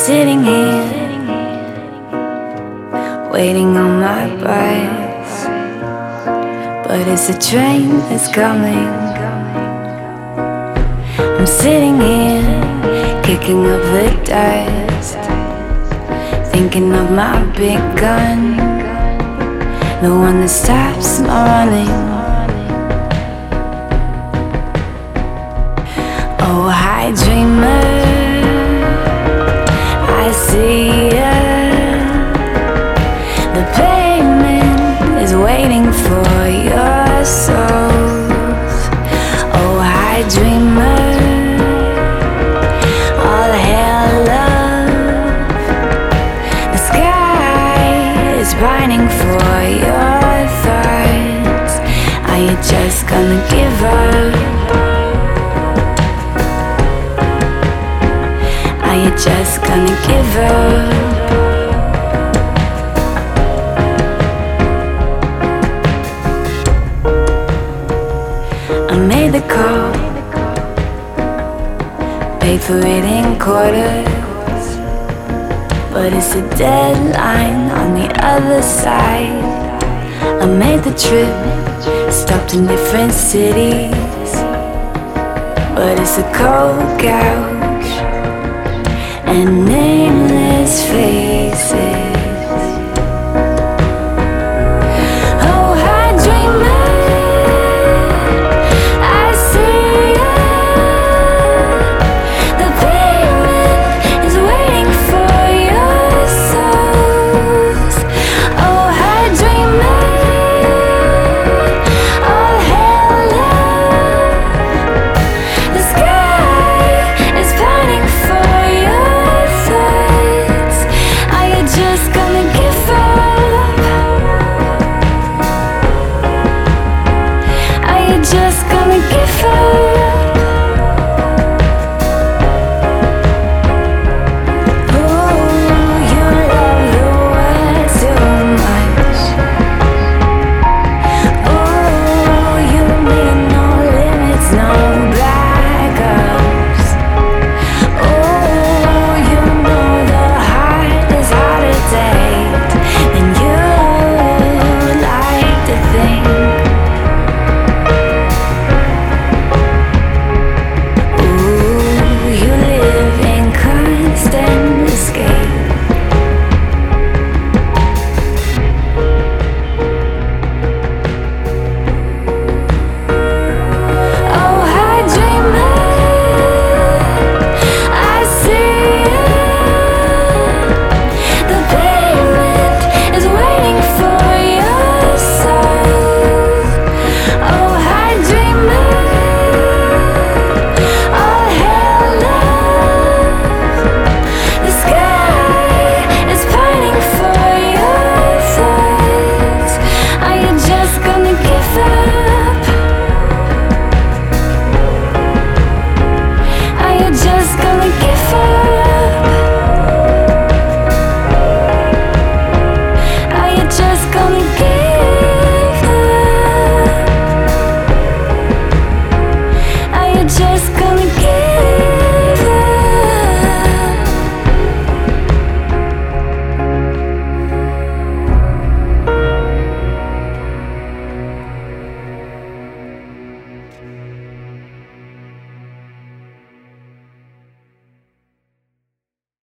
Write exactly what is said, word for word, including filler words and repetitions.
sitting here, waiting on my bus, but it's a train that's coming. I'm sitting here, kicking up the dust, thinking of my big gun, the one that stops my running. Oh, hi dreamer, I see ya. The pavement is waiting for your souls. Oh, hi dreamer, all hail love. The sky is pining for your thoughts. Are you just gonna give up? Are you just gonna give up? I made the call, paid for it in quarters, but it's a deadline on the other side. I made the trip, stopped in different cities, but it's a cold out.